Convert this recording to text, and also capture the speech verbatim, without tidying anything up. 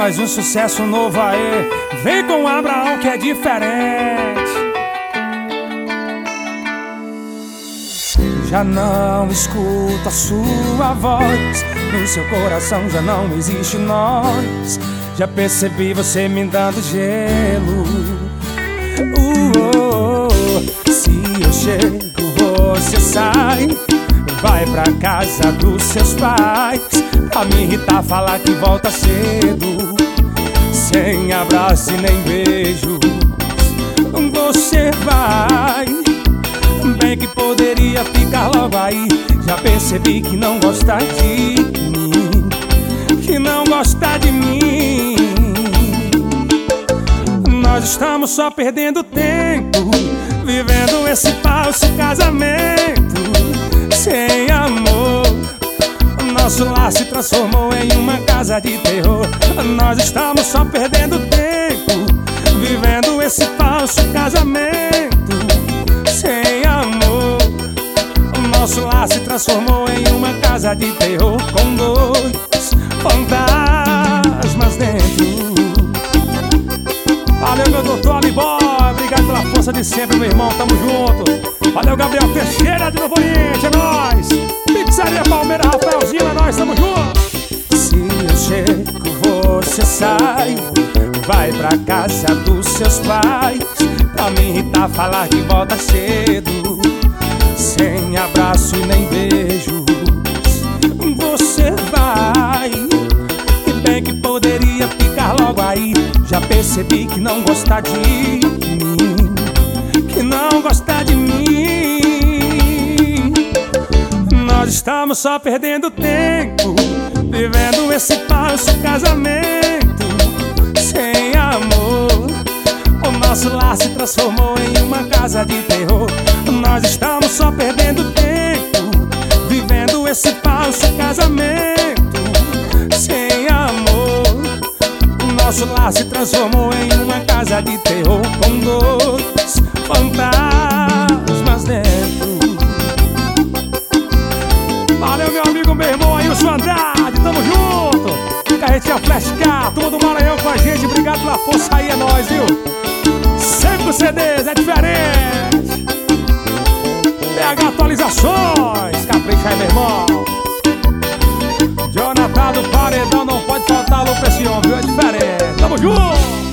mais um sucesso novo aí. Vem com o Abraão que é diferente. Já não escuto a sua voz, no seu coração já não existe nós. Já percebi você me dando gelo. uh, oh, oh. Se eu chego, você sai, vai pra casa dos seus pais. Pra me irritar, falar que volta cedo, sem abraço e nem beijos. Você vai, bem que poderia ficar logo aí. Já percebi que não gosta de mim, que não gosta de mim. Nós estamos só perdendo tempo, vivendo esse falso casamento sem amor. Nosso lar se transformou em uma casa de terror. Nós estamos só perdendo tempo, vivendo esse falso casamento sem amor. Nosso lar se transformou em uma casa de terror, com dois fantasmas dentro. Valeu, meu doutor Aliboy, obrigado pela força de sempre, meu irmão, tamo junto. Valeu, Gabriel Teixeira de Novo Oriente, é nóis. Pizzaria Palmeira, Rafaelzinho, é nóis, tamo junto. Se eu chego, você sai, vai pra casa dos seus pais. Pra me irritar, falar que volta cedo, sem abraço e nem beijos. Você vai, e bem que poderia ficar logo aí. Já percebi que não gosta de mim, que não gosta de mim. Nós estamos só perdendo tempo, vivendo esse falso casamento sem amor. O nosso lar se transformou em uma casa de terror. Nós estamos só perdendo tempo, vivendo esse falso casamento sem amor. Nosso lar se transformou em uma casa de terror, com dois fantasmas dentro. Valeu, meu amigo, meu irmão Ailson Andrade, tamo junto. Carretinha Flash K, turma do Maranhão com a gente, obrigado pela força aí, é nóis, viu? Sempre C Ds, é diferente. P H Atualizações, capricha aí, meu irmão. Jonathan do Paredão, não pode faltar alô pra esse homem, viu? É diferente, tamo junto.